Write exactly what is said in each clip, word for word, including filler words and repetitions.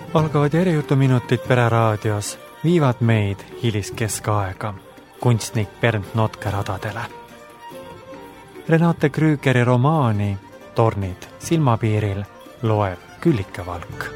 Algavad järjutuminutid Pereraadios viivad meid hiliskeskaega kunstnik Bernt Notke radadele. Renate Krügeri romaani Tornid silmapiiril loeb Küllike Valk.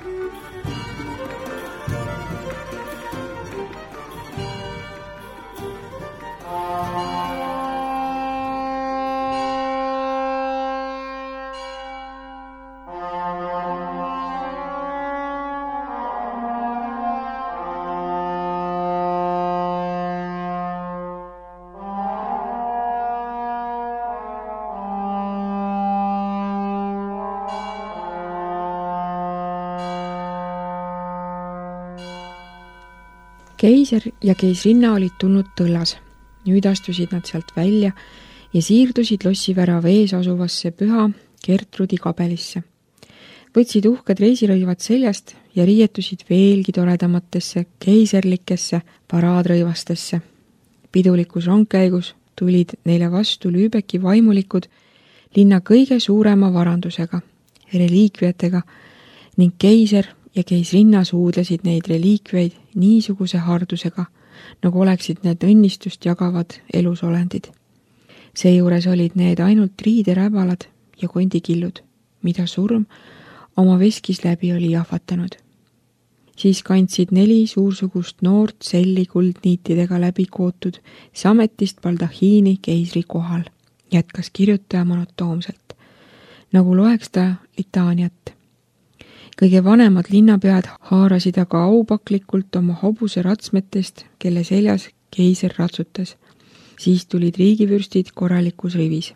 Keiser ja keisrinna olid tulnud tõllas. Nüüd astusid nad sealt välja ja siirdusid lossivärava ees asuvasse püha Gertrudi kabelisse. Võtsid uhked reisirõivad seljast ja riietusid veelgi toredamatesse keiserlikesse paraadrõivastesse. Pidulikus rongkäigus tulid neile vastu Lübecki vaimulikud linna kõige suurema varandusega, reliikviatega, ning keiser ja keisrinna suudlesid neid reliikveid niisuguse hardusega, nagu oleksid need õnnistust jagavad elusolendid. Seejuures olid need ainult riideräbalad ja kondikillud, mida surm oma veskis läbi oli jahvatanud. Siis kandsid neli suursugust noort selli kuldniitidega läbi kootud sametist baldahiini keisri kohal, jätkas kirjutaja monotoomselt, nagu loeks ta litaaniat. Kõige vanemad linnapead haarasid aga aupaklikult oma hobuse ratsmetest, kelle seljas keiser ratsutas. Siis tulid riigivürstid korralikus rivis.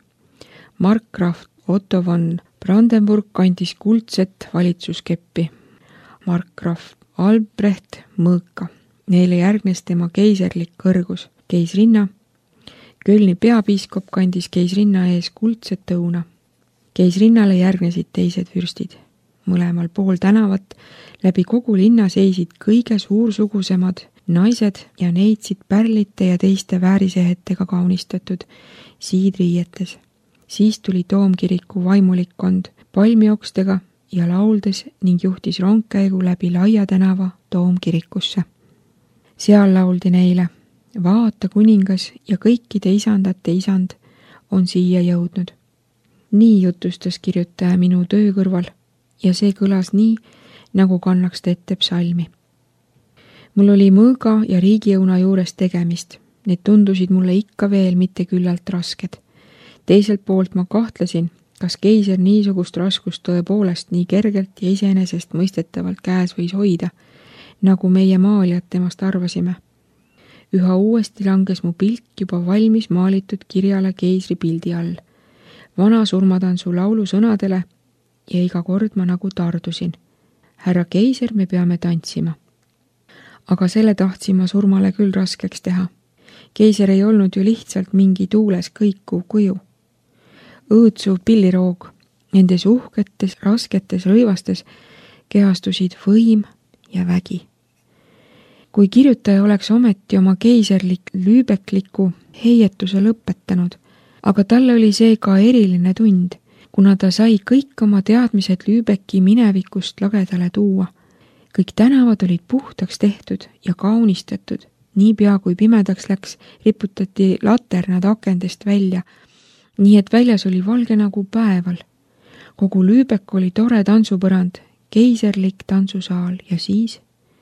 Markgraf Otto von Brandenburg kandis kuldset valitsuskeppi. Markgraf Albrecht mõõka. Neile järgnes tema keiserlik kõrgus, keisrinna. Kölni peapiiskop kandis keisrinna ees kuldset õuna. Keisrinnale järgnesid teised vürstid. Mõlemal pool tänavat läbi kogu linna seisid kõige suursugusemad naised ja neitsid pärlite ja teiste väärisehetega kaunistatud siidriietes. Siis tuli toomkiriku vaimulikkond palmiokstega ja lauldes ning juhtis rongkäigu läbi laia tänava toomkirikusse. Seal lauldi neile, vaata kuningas ja kõikide isandate isand on siia jõudnud. Nii jutustas kirjutaja minu töö kõrval. Ja see kõlas nii, nagu kannaks ta ette psalmi. Mul oli mõõga ja riigiõuna juures tegemist. Need tundusid mulle ikka veel mitte küllalt rasked. Teiselt poolt ma kahtlesin, kas keiser niisugust raskust tõepoolest nii kergelt ja iseenesest mõistetavalt käes võis hoida, nagu meie maalijad temast arvasime. Üha uuesti langes mu pilk juba valmis maalitud kirjale keisri pildi all. Vana surmatantsu laulu sõnadele ja iga kord ma nagu tardusin. Härra keiser, me peame tantsima. Aga selle tahtsin ma surmale küll raskeks teha. Keiser ei olnud ju lihtsalt mingi tuules kõikuv kuju. Õõtsuv pilliroog, nendes uhketes, rasketes rõivastes kehastusid võim ja vägi. Kui kirjutaja oleks ometi oma keiserlik lüübekliku heietuse lõpetanud, aga talle oli see ka eriline tund, kuna ta sai kõik oma teadmised Lübecki minevikust lagedale tuua. Kõik tänavad olid puhtaks tehtud ja kaunistatud. Niipea kui pimedaks läks, riputati laternad akendest välja, nii et väljas oli valge nagu päeval. Kogu Lübeck oli tore tantsupõrand, keiserlik tantsusaal ja siis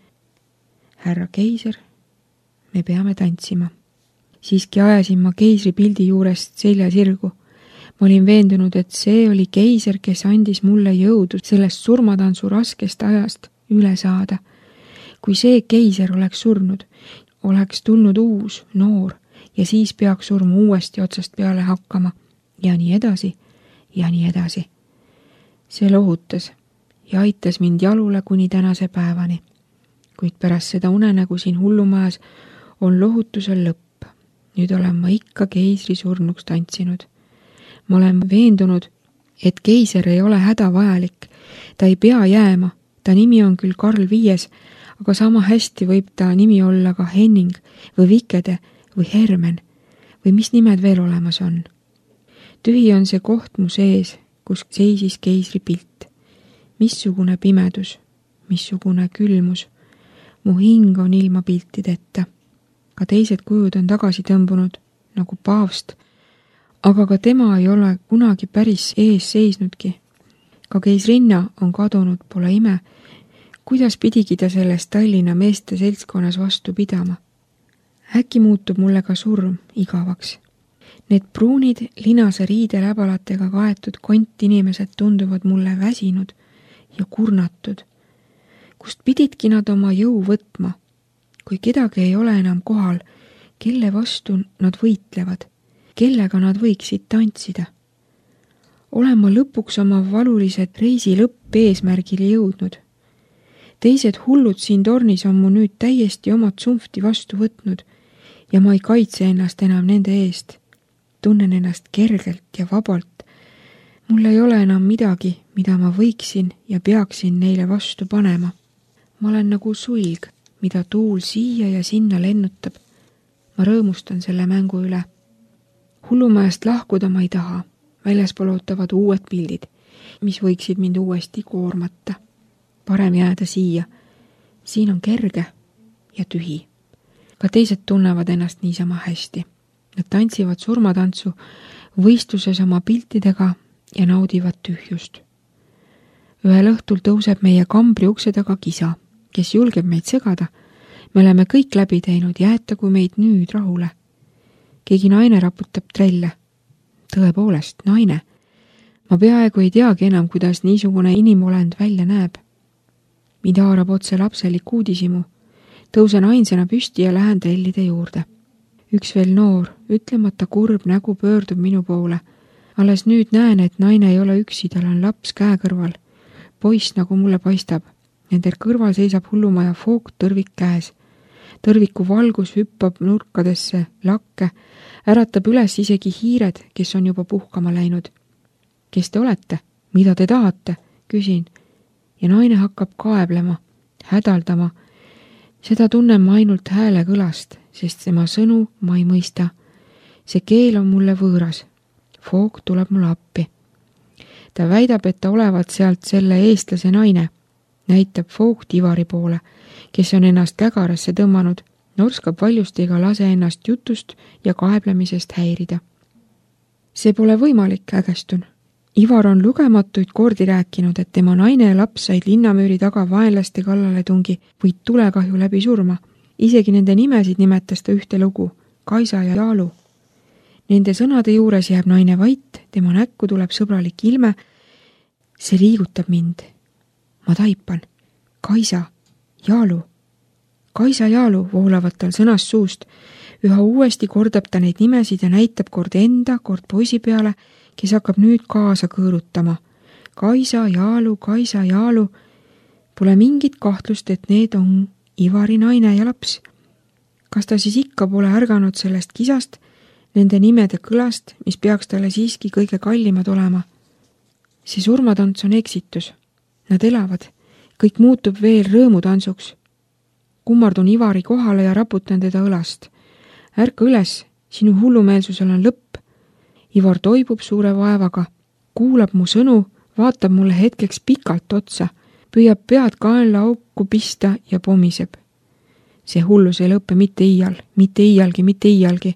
härra keiser, me peame tantsima. Siiski ajasin ma keisri pildi juurest selja sirgu. Ma olin veendunud, et see oli keiser, kes andis mulle jõudu sellest surmatantsu raskest ajast üle saada. Kui see keiser oleks surnud, oleks tulnud uus, noor ja siis peaks surm uuesti otsast peale hakkama ja nii edasi ja nii edasi. See lohutas ja aitas mind jalule kuni tänase päevani. Kuid pärast seda unenägu siin hullumajas on lohutusel lõpp. Nüüd olen ma ikka keisri surnuks tantsinud. Ma olen veendunud, et keiser ei ole hädavajalik. Ta ei pea jääma. Ta nimi on küll Karl Viies, aga sama hästi võib ta nimi olla ka Henning või Vikede või Hermen või mis nimed veel olemas on. Tühi on see koht mu sees, kus seisis keisri pilt. Missugune pimedus, missugune külmus. Mu hing on ilma piltideta. Ka teised kujud on tagasi tõmbunud, nagu paavst, aga ka tema ei ole kunagi päris ees seisnudki. Ka keisrinna on kadunud, pole ime. Kuidas pidigi ta selles Tallinna meeste seltskonnas vastu pidama? Äkki muutub mulle ka surm igavaks. Need pruunid linase riideläbalatega kaetud kontinimesed tunduvad mulle väsinud ja kurnatud. Kust pididki nad oma jõu võtma? Kui kedagi ei ole enam kohal, kelle vastu nad võitlevad, kellega nad võiksid tantsida? Olen ma lõpuks oma valulised reisi lõpp eesmärgile jõudnud. Teised hullud siin tornis on mu nüüd täiesti oma tsumfti vastu võtnud ja ma ei kaitse ennast enam nende eest. Tunnen ennast kergelt ja vabalt. Mul ei ole enam midagi, mida ma võiksin ja peaksin neile vastu panema. Ma olen nagu sulg, mida tuul siia ja sinna lennutab. Ma rõõmustan selle mängu üle. Hullumajast lahkuda ma ei taha. Väljaspool ootavad uued pildid, mis võiksid mind uuesti koormata. Parem jääda siia. Siin on kerge ja tühi. Ka teised tunnevad ennast niisama hästi. Nad tantsivad surmatantsu võistluses oma piltidega ja naudivad tühjust. Ühel õhtul tõuseb meie kambri ukse taga kisa, kes julgeb meid segada. Me oleme kõik läbi teinud, jäetagu meid nüüd rahule. Keegi naine raputab trelle. Tõepoolest, naine. Ma peaaegu ei teagi enam, kuidas niisugune inimolend välja näeb. Mind haarab otse lapselik uudisimu. Tõusen ainsana püsti ja lähen trellide juurde. Üks veel noor, ütlemata kurb nägu pöördub minu poole. Alles nüüd näen, et naine ei ole üksi, tal on laps käe kõrval. Poiss, nagu mulle paistab. Nendel kõrval seisab hullumaja fook tõrvik käes. Tõrviku valgus hüppab nurkadesse, lakke, äratab üles isegi hiired, kes on juba puhkama läinud. Kes te olete? Mida te tahate? Küsin. Ja naine hakkab kaeblema, hädaldama. Seda tunnen ma ainult hääle kõlast, sest tema sõnu ma ei mõista. See keel on mulle võõras. Fook tuleb mulle appi. Ta väidab, et ta olevat sealt selle eestlase naine. Näitab Fook Ivari poole, kes on ennast kägarasse tõmmanud, norskab valjusti ega lase ennast jutust ja kaeblemisest häirida. See pole võimalik, ägestun. Ivar on lugematuid kordi rääkinud, et tema naine ja laps said linnamüüri taga vaenlaste kallale tungi või tulekahju läbi surma. Isegi nende nimesid nimetas ta ühte lugu, Kaisa ja Jaalu. Nende sõnade juures jääb naine vait, tema näkku tuleb sõbralik ilme. See liigutab mind. Ma taipan. Kaisa, Jaalu. Kaisa Jaalu voolavad tal sõnast suust. Üha uuesti kordab ta neid nimesid ja näitab kord enda, kord poisi peale, kes hakkab nüüd kaasa kõõrutama. Kaisa Jaalu, Kaisa Jaalu. Pole mingit kahtlust, et need on Ivari naine ja laps. Kas ta siis ikka pole ärganud sellest kisast, nende nimede kõlast, mis peaks talle siiski kõige kallimad olema? See surmatants on eksitus. Nad elavad. Kõik muutub veel rõõmutantsuks. Kummardun Ivari kohale ja raputan teda õlast. Ärka üles, sinu hullumeelsusel on lõpp. Ivar toibub suure vaevaga, kuulab mu sõnu, vaatab mulle hetkeks pikalt otsa, püüab pead kaenla auku pista ja pomiseb. See hullus ei lõppe mitte iial, mitte iialgi, mitte iialgi.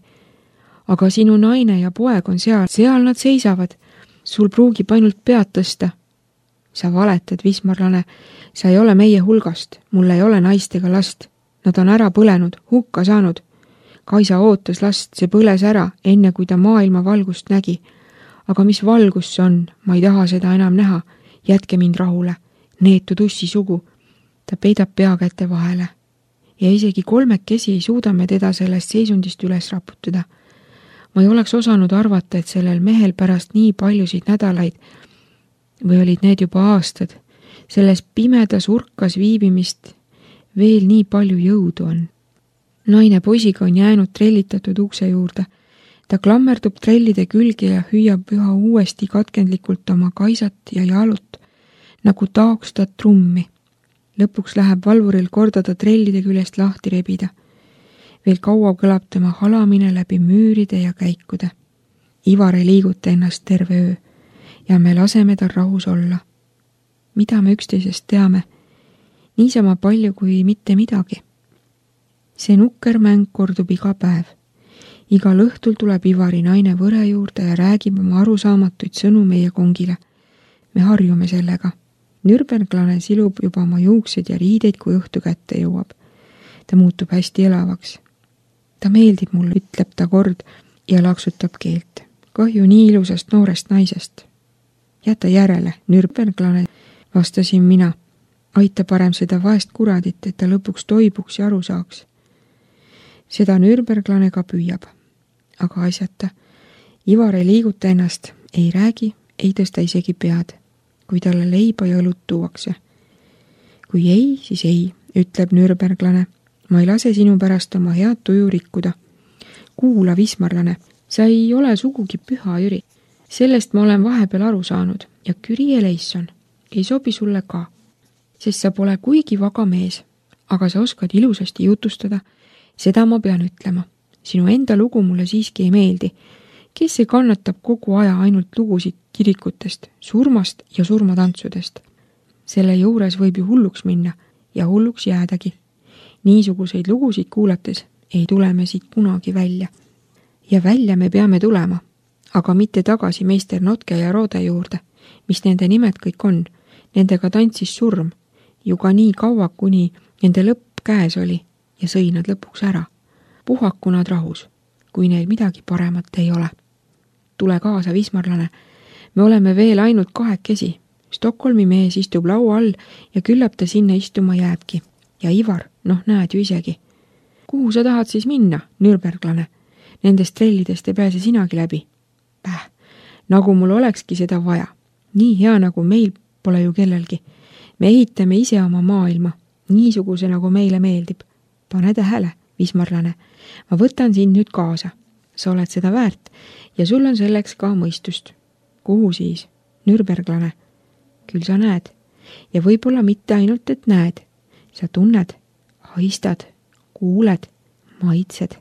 Aga sinu naine ja poeg on seal, seal nad seisavad. Sul pruugib ainult pead tõsta. Sa valetad, vismarlane, sa ei ole meie hulgast, mul ei ole naist ega last. Nad on ära põlenud, hukka saanud. Kaisa ootas last, see põles ära, enne kui ta maailma valgust nägi. Aga mis valgus see on, ma ei taha seda enam näha. Jätke mind rahule. Neetu tussi sugu. Ta peidab pea käte vahele. Ja isegi kolmekesi ei suuda me teda sellest seisundist üles raputada. Ma ei oleks osanud arvata, et sellel mehel pärast nii paljusid nädalaid või olid need juba aastad, selles pimedas urkas viibimist veel nii palju jõudu on. Naine poisiga on jäänud trellitatud ukse juurde. Ta klammerdub trellide külge ja hüüab üha uuesti katkendlikult oma Kaisat ja Jaalut, nagu taoks ta trummi. Lõpuks läheb valvuril kordada trellide küljest lahti rebida. Veel kaua kõlab tema halamine läbi müüride ja käikude. Ivar ei liiguta ennast terve öö ja me laseme tal rahus olla. Mida me üksteisest teame? niisama palju kui mitte midagi. See nukkermäng kordub iga päev. Igal õhtul tuleb Ivari naine võre juurde ja räägib oma arusaamatuid sõnu meie kongile. Me harjume sellega. Nürberglane silub juba oma juuksed ja riideid, kui õhtu kätte jõuab. Ta muutub hästi elavaks. Ta meeldib mulle, ütleb ta kord ja laksutab keelt. Kahju nii ilusast noorest naisest. Jäta järele, Nürberglane, vastasin mina. Aita parem seda vaest kuradit, et ta lõpuks toibuks ja aru saaks. Seda Nürberglane ka püüab. Aga asjata. Ivar ei liiguta ennast, ei räägi, ei tõsta isegi pead, kui talle leiba ja õlut tuuakse. Kui ei, siis ei, ütleb Nürberglane. Ma ei lase sinu pärast oma head tuju rikkuda. Kuula, Wismarlane, sa ei ole sugugi püha Jüri. Sellest ma olen vahepeal aru saanud ja Kyrie Leisson ei sobi sulle ka, sest sa pole kuigi vaga mees, aga sa oskad ilusasti jutustada. Seda ma pean ütlema. Sinu enda lugu mulle siiski ei meeldi. Kes see kannatab kogu aja ainult lugusid kirikutest, surmast ja surmatantsudest? Selle juures võib ju hulluks minna ja hulluks jäädagi. Niisuguseid lugusid kuulates ei tule me siit kunagi välja. Ja välja me peame tulema, aga mitte tagasi meister Notke ja Rode juurde, mis nende nimed kõik on. Nendega tantsis surm, ju ka nii kaua, kuni nende lõpp käes oli ja sõi nad lõpuks ära. Puhaku nad rahus, kui neil midagi paremat ei ole. Tule kaasa, Wismarlane. Me oleme veel ainult kahekesi. Stockholmi mees istub laua all ja küllap ta sinna istuma jääbki. Ja Ivar, noh näed ju isegi. Kuhu sa tahad siis minna, Nürberglane? Nendest trellidest ei pääse sinagi läbi. Päh, nagu mul olekski seda vaja. Nii hea, nagu meil pole ju kellelgi. Me ehitame ise oma maailma, niisuguse, nagu meile meeldib. Pane tähele, Wismarlane. Ma võtan sind nüüd kaasa. Sa oled seda väärt ja sul on selleks ka mõistust. Kuhu siis? Nürberglane. Küll sa näed. Ja võib-olla mitte ainult, et näed. Sa tunned, haistad, kuuled, maitsed.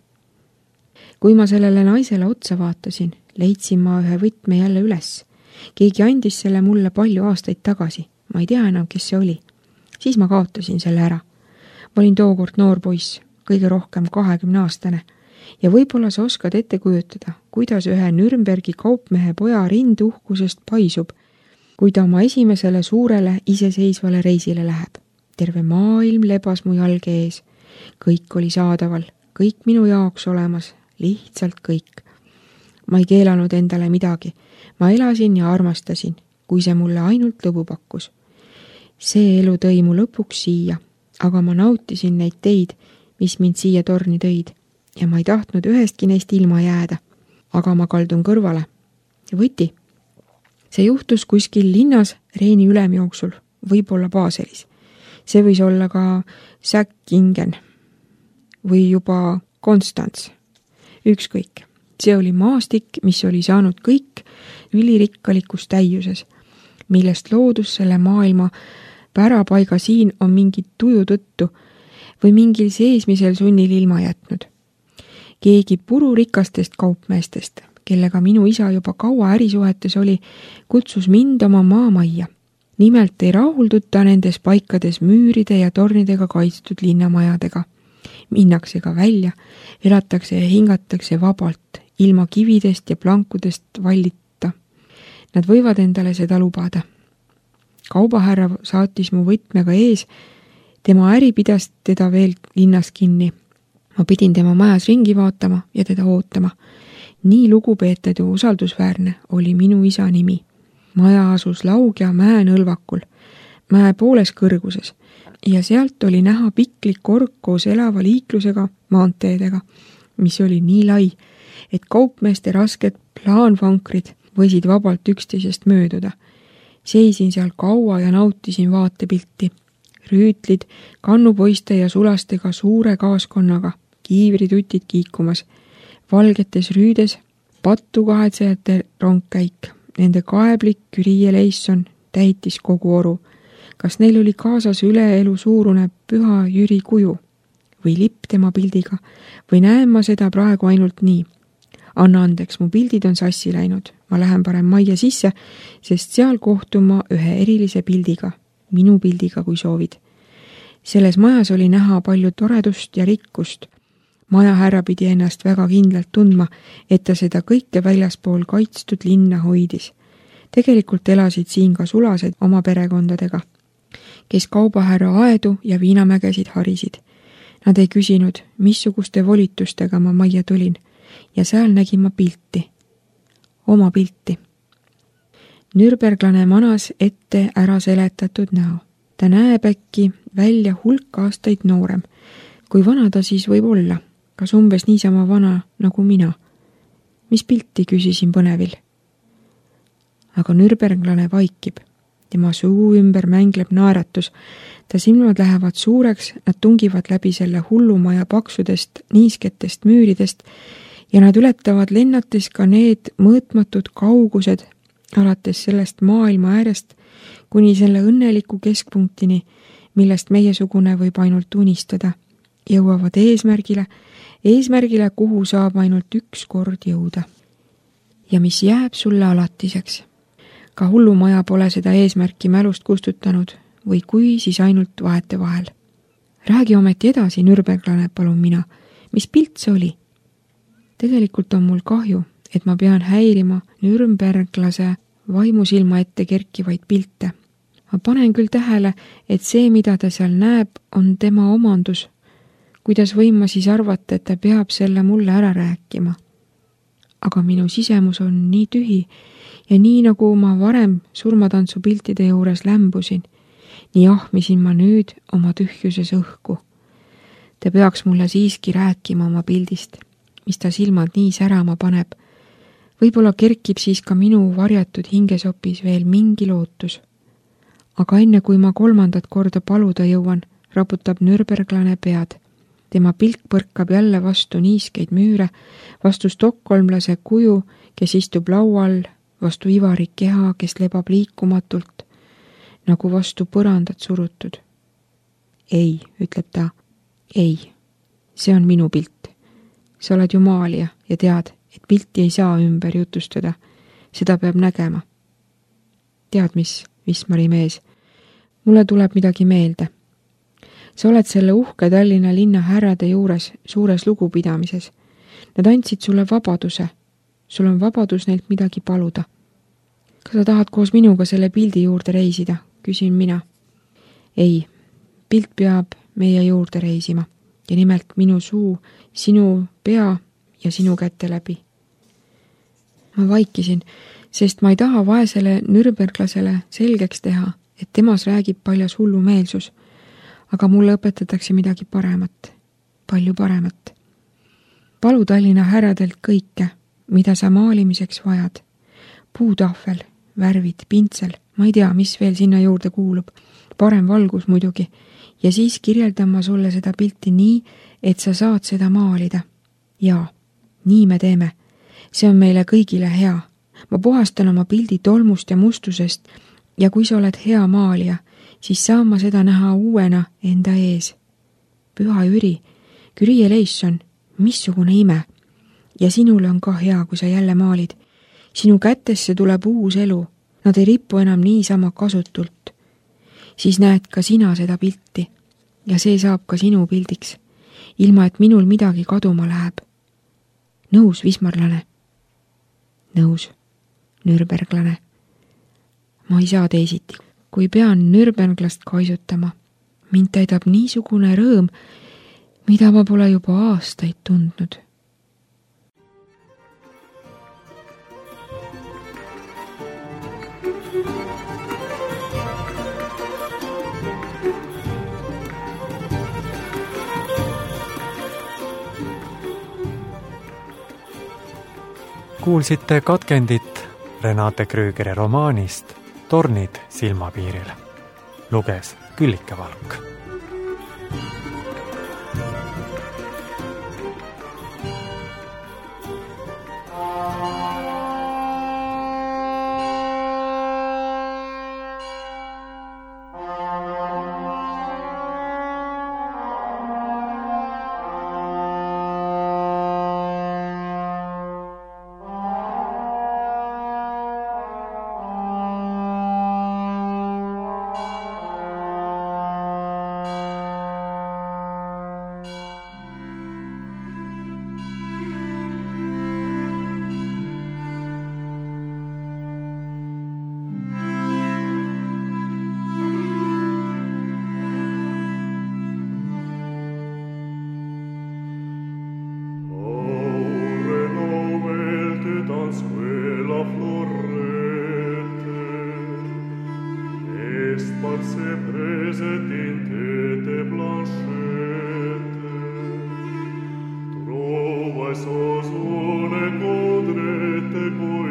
Kui ma sellele naisele otsa vaatasin, leidsin ma ühe võtme jälle üles. Keegi andis selle mulle palju aastaid tagasi. Ma ei tea enam, kes see oli. Siis ma kaotasin selle ära. Ma olin tookord noor poiss, kõige rohkem kahekümne aastane. Ja võib-olla sa oskad ette kujutada, kuidas ühe Nürnbergi kaupmehe poja rind uhkusest paisub, kui ta oma esimesele suurele iseseisvale reisile läheb. Terve maailm lebas mu jalge ees. Kõik oli saadaval, kõik minu jaoks olemas, lihtsalt kõik. Ma ei keelanud endale midagi. Ma elasin ja armastasin, kui see mulle ainult lõbu pakkus. See elu tõi mu lõpuks siia, aga ma nautisin neid teid, mis mind siia torni tõid. Ja ma ei tahtnud ühestki neist ilma jääda, aga ma kaldun kõrvale. Võti. See juhtus kuskil linnas Reini ülemjooksul, võib-olla Baselis. See võis olla ka Säkkingen või juba Konstants. Ükskõik. See oli maastik, mis oli saanud kõik ülirikkalikus täiuses, millest loodus selle maailma pärapaiga siin on mingit tuju tõttu või mingil seesmisel sunnil ilma jätnud. Keegi pururikastest kaupmeestest, kellega minu isa juba kaua ärisuhetes oli, kutsus mind oma maamajja. Nimelt ei rahulduta nendes paikades müüride ja tornidega kaitstud linnamajadega. Minnakse ka välja, elatakse ja hingatakse vabalt, ilma kividest ja plankudest vallita. Nad võivad endale seda lubada. Kaubahärra saatis mu võtmega ees, tema äri pidas teda veel linnas kinni. Ma pidin tema majas ringi vaatama ja teda ootama. Nii lugupeetud ja usaldusväärne oli minu isa nimi. Maja asus Laugja mäe nõlvakul, mäe pooles kõrguses, ja sealt oli näha piklik kork koos elava liiklusega maanteedega, mis oli nii lai, et kaupmeeste rasked plaanvankrid võisid vabalt üksteisest mööduda. Seisin seal kaua ja nautisin vaatepilti. Rüütlid, kannupoiste ja sulastega suure kaaskonnaga, kiivritutid kiikumas, valgetes rüüdes, pattu kahetsejate rongkäik, nende kaeblik Kyrie Leisson täitis kogu oru. Kas neil oli kaasas üle elu suurune püha Jüri kuju või lipp tema pildiga või näen ma seda praegu ainult nii? Anna andeks, mu pildid on sassi läinud. Ma lähen parem majja sisse, sest seal kohtun ma ühe erilise pildiga, minu pildiga, kui soovid. Selles majas oli näha palju toredust ja rikkust. Majahärra pidi ennast väga kindlalt tundma, et ta seda kõike väljaspool kaitstud linna hoidis. Tegelikult elasid siin ka sulased oma perekondadega, kes kaubahärra aedu ja viinamägesid harisid. Nad ei küsinud, missuguste volitustega ma majja tulin ja seal nägin ma pilti. Oma pilti. Nürberglane manas ette ära seletatud näo. Ta näeb äkki välja hulk aastaid noorem. Kui vana ta siis võib olla? Kas umbes niisama vana nagu mina? Mis pilti, küsisin põnevil. Aga Nürberglane vaikib. Tema suu ümber mängleb naeratus. Ta silmad lähevad suureks, nad tungivad läbi selle hullumaja paksudest, niisketest müüridest ja nad ületavad lennates ka need mõõtmatud kaugused, alates sellest maailma äärest kuni selle õnneliku keskpunktini, millest meiesugune võib ainult unistada, jõuavad eesmärgile, eesmärgile, kuhu saab ainult üks kord jõuda. Ja mis jääb sulle alatiseks. Ka hullumaja pole seda eesmärki mälust kustutanud või kui, siis ainult vaete vahel. Räägi ometi edasi, Nürberglane, palun mina. Mis pilt see oli? Tegelikult on mul kahju, et ma pean häirima Nürnberglase vaimusilma ette kerkivaid pilte. Ma panen küll tähele, et see, mida ta seal näeb, on tema omandus. Kuidas võin ma siis arvata, et ta peab selle mulle ära rääkima? Aga minu sisemus on nii tühi ja nii nagu ma varem surmatantsu piltide juures lämbusin, nii ahmisin ma nüüd oma tühjuses õhku. Ta peaks mulle siiski rääkima oma pildist, mis ta silmad nii särama paneb. Võib-olla kerkib siis ka minu varjatud hingesopis veel mingi lootus. Aga enne kui ma kolmandat korda paluda jõuan, raputab Nürberglane pead. Tema pilk põrkab jälle vastu niiskeid müüre, vastu stokkolmlase kuju, kes istub laual, vastu Ivari keha, kes lebab liikumatult, nagu vastu põrandat surutud. Ei, ütleb ta, ei, see on minu pilt. Sa oled ju maalija ja tead, et pilti ei saa ümber jutustada. Seda peab nägema. Tead mis, Wismari mees? Mulle tuleb midagi meelde. Sa oled selle uhke Tallinna linna härrade juures suures lugupidamises. Nad andsid sulle vabaduse. Sul on vabadus neilt midagi paluda. Kas sa tahad koos minuga selle pildi juurde reisida? Küsin mina. Ei, pilt peab meie juurde reisima. Ja nimelt minu suu, sinu pea ja sinu kätte läbi. Ma vaikisin, sest ma ei taha vaesele Nürberglasele selgeks teha, et temas räägib paljas hullumeelsus, aga mulle õpetatakse midagi paremat, palju paremat. Palu Tallinna härradelt kõike, mida sa maalimiseks vajad. Puutahvel, värvid, pintsel, ma ei tea, mis veel sinna juurde kuulub, parem valgus muidugi, ja siis kirjeldan ma sulle seda pilti nii, et sa saad seda maalida. Jaa, nii me teeme. See on meile kõigile hea. Ma puhastan oma pildi tolmust ja mustusest ja kui sa oled hea maalija, siis saan ma seda näha uuena enda ees. Püha Jüri, Kyrie eleison, missugune ime. Ja sinule on ka hea, kui sa jälle maalid. Sinu kätesse tuleb uus elu. Nad ei ripu enam niisama kasutult. Siis näed ka sina seda pilti ja see saab ka sinu pildiks, ilma et minul midagi kaduma läheb. Nõus, Wismarlane? Nõus, Nürberglane. Ma ei saa teisiti, kui pean Nürberglast kaisutama. Mind täidab niisugune rõõm, mida ma pole juba aastaid tundnud. Kuulsite katkendit Renate Krügeri romaanist Tornid silmapiiril. Luges Küllike Valk. ne godrete voi